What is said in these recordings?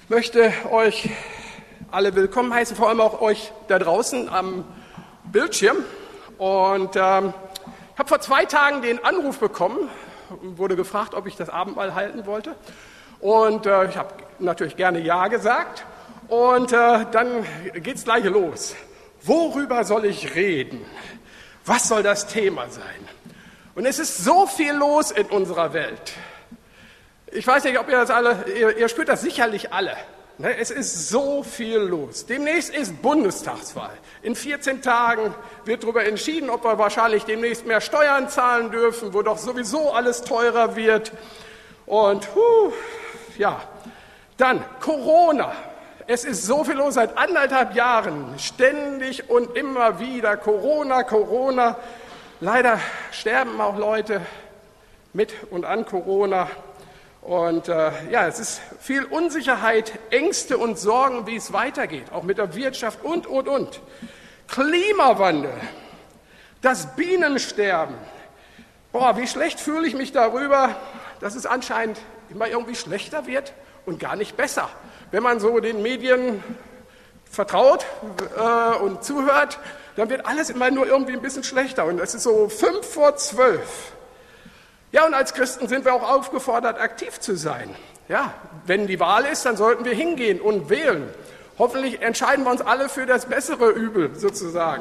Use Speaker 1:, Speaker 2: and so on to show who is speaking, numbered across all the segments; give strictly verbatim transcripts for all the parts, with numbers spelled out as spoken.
Speaker 1: möchte euch alle willkommen heißen, vor allem auch euch da draußen am Bildschirm. Und ähm, ich habe vor zwei Tagen den Anruf bekommen, wurde gefragt, ob ich das Abendmahl halten wollte. Und äh, ich habe natürlich gerne Ja gesagt. Und äh, dann geht's gleich los. Worüber soll ich reden? Was soll das Thema sein? Und es ist so viel los in unserer Welt. Ich weiß nicht, ob ihr das alle, ihr, ihr spürt das sicherlich alle. Ne? Es ist so viel los. Demnächst ist Bundestagswahl. In vierzehn Tagen wird darüber entschieden, ob wir wahrscheinlich demnächst mehr Steuern zahlen dürfen, wo doch sowieso alles teurer wird. Und huh, ja, dann Corona. Es ist so viel los seit anderthalb Jahren, ständig und immer wieder Corona, Corona. Leider sterben auch Leute mit und an Corona. Und äh, ja, es ist viel Unsicherheit, Ängste und Sorgen, wie es weitergeht, auch mit der Wirtschaft und, und, und. Klimawandel, das Bienensterben. Boah, wie schlecht fühle ich mich darüber, dass es anscheinend immer irgendwie schlechter wird und gar nicht besser. Wenn man so den Medien vertraut äh, und zuhört, dann wird alles immer nur irgendwie ein bisschen schlechter. Und es ist so fünf vor zwölf. Ja, und als Christen sind wir auch aufgefordert, aktiv zu sein. Ja, wenn die Wahl ist, dann sollten wir hingehen und wählen. Hoffentlich entscheiden wir uns alle für das bessere Übel, sozusagen.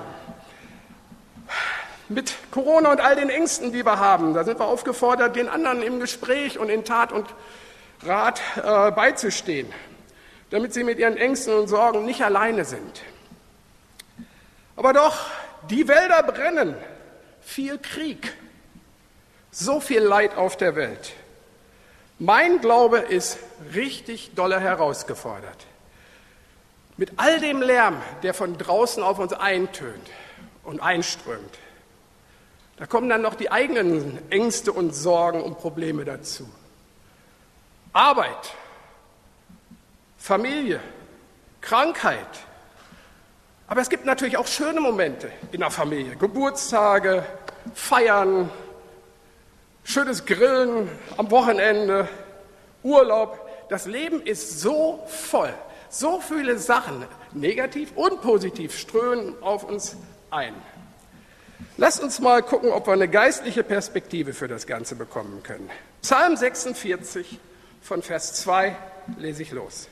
Speaker 1: Mit Corona und all den Ängsten, die wir haben, da sind wir aufgefordert, den anderen im Gespräch und in Tat und Rat äh, beizustehen, damit sie mit ihren Ängsten und Sorgen nicht alleine sind. Aber doch, die Wälder brennen, viel Krieg. So viel Leid auf der Welt. Mein Glaube ist richtig dolle herausgefordert. Mit all dem Lärm, der von draußen auf uns eintönt und einströmt, da kommen dann noch die eigenen Ängste und Sorgen und Probleme dazu. Arbeit, Familie, Krankheit. Aber es gibt natürlich auch schöne Momente in der Familie. Geburtstage, Feiern, schönes Grillen am Wochenende, Urlaub. Das Leben ist so voll. So viele Sachen, negativ und positiv, strömen auf uns ein. Lasst uns mal gucken, ob wir eine geistliche Perspektive für das Ganze bekommen können. Psalm sechsundvierzig von Vers zwei lese ich los.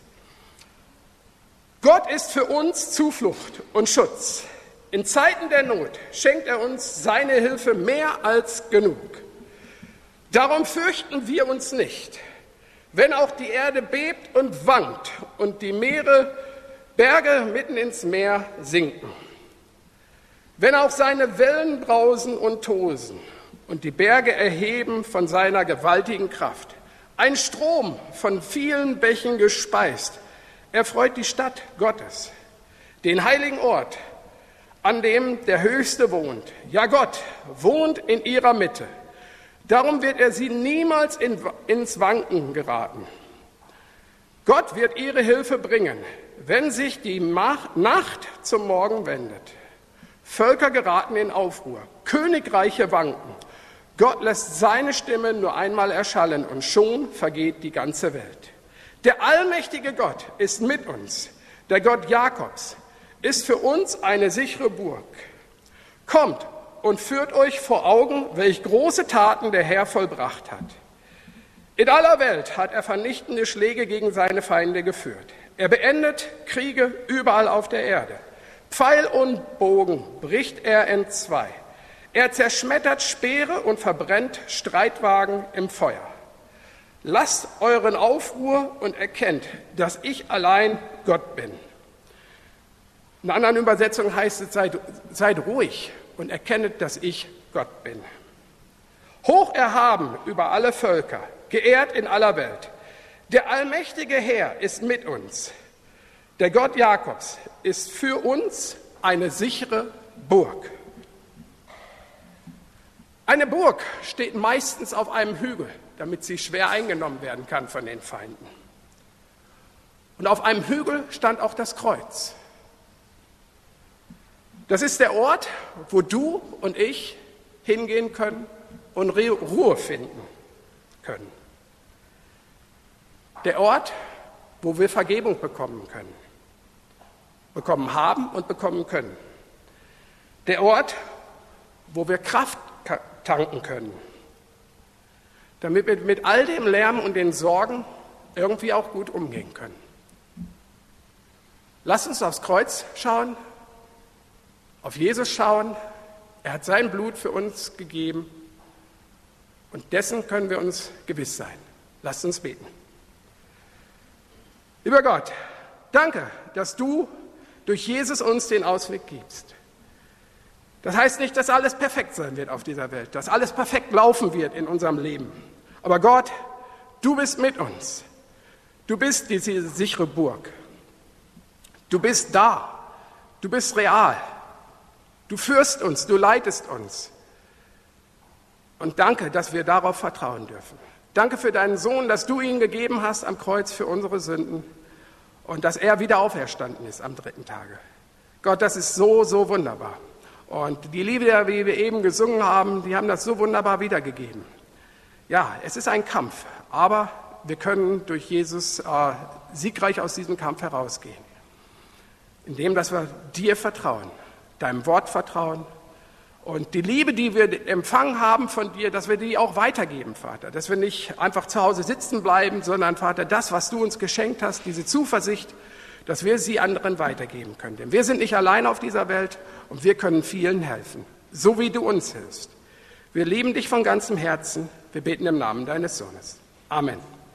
Speaker 1: Gott ist für uns Zuflucht und Schutz. In Zeiten der Not schenkt er uns seine Hilfe mehr als genug. Darum fürchten wir uns nicht, wenn auch die Erde bebt und wankt und die Meere, Berge mitten ins Meer sinken. Wenn auch seine Wellen brausen und tosen und die Berge erheben von seiner gewaltigen Kraft. Ein Strom von vielen Bächen gespeist, erfreut die Stadt Gottes, den heiligen Ort, an dem der Höchste wohnt. Ja, Gott wohnt in ihrer Mitte. Darum wird er sie niemals in, ins Wanken geraten. Gott wird ihre Hilfe bringen, wenn sich die Nacht zum Morgen wendet. Völker geraten in Aufruhr, Königreiche wanken. Gott lässt seine Stimme nur einmal erschallen und schon vergeht die ganze Welt. Der allmächtige Gott ist mit uns. Der Gott Jakobs ist für uns eine sichere Burg. Kommt und führt euch vor Augen, welch große Taten der Herr vollbracht hat. In aller Welt hat er vernichtende Schläge gegen seine Feinde geführt. Er beendet Kriege überall auf der Erde. Pfeil und Bogen bricht er entzwei. Er zerschmettert Speere und verbrennt Streitwagen im Feuer. Lasst euren Aufruhr und erkennt, dass ich allein Gott bin. In einer anderen Übersetzung heißt es, seid, seid ruhig und erkennet, dass ich Gott bin. Hoch erhaben über alle Völker, geehrt in aller Welt. Der allmächtige Herr ist mit uns. Der Gott Jakobs ist für uns eine sichere Burg. Eine Burg steht meistens auf einem Hügel, damit sie schwer eingenommen werden kann von den Feinden. Und auf einem Hügel stand auch das Kreuz. Das ist der Ort, wo du und ich hingehen können und Ruhe finden können. Der Ort, wo wir Vergebung bekommen können, bekommen haben und bekommen können. Der Ort, wo wir Kraft tanken können, damit wir mit all dem Lärm und den Sorgen irgendwie auch gut umgehen können. Lasst uns aufs Kreuz schauen, auf Jesus schauen. Er hat sein Blut für uns gegeben und dessen können wir uns gewiss sein. Lasst uns beten. Lieber Gott, danke, dass du durch Jesus uns den Ausweg gibst. Das heißt nicht, dass alles perfekt sein wird auf dieser Welt, dass alles perfekt laufen wird in unserem Leben. Aber Gott, du bist mit uns. Du bist diese sichere Burg. Du bist da. Du bist real. Du führst uns, du leitest uns. Und danke, dass wir darauf vertrauen dürfen. Danke für deinen Sohn, dass du ihn gegeben hast am Kreuz für unsere Sünden und dass er wieder auferstanden ist am dritten Tage. Gott, das ist so, so wunderbar. Und die Lieder, wie wir eben gesungen haben, die haben das so wunderbar wiedergegeben. Ja, es ist ein Kampf, aber wir können durch Jesus äh, siegreich aus diesem Kampf herausgehen. Indem, dass wir dir vertrauen, deinem Wort vertrauen und die Liebe, die wir empfangen haben von dir, dass wir die auch weitergeben, Vater. Dass wir nicht einfach zu Hause sitzen bleiben, sondern, Vater, das, was du uns geschenkt hast, diese Zuversicht, dass wir sie anderen weitergeben können. Denn wir sind nicht allein auf dieser Welt und wir können vielen helfen, so wie du uns hilfst. Wir lieben dich von ganzem Herzen. Wir beten im Namen deines Sohnes. Amen.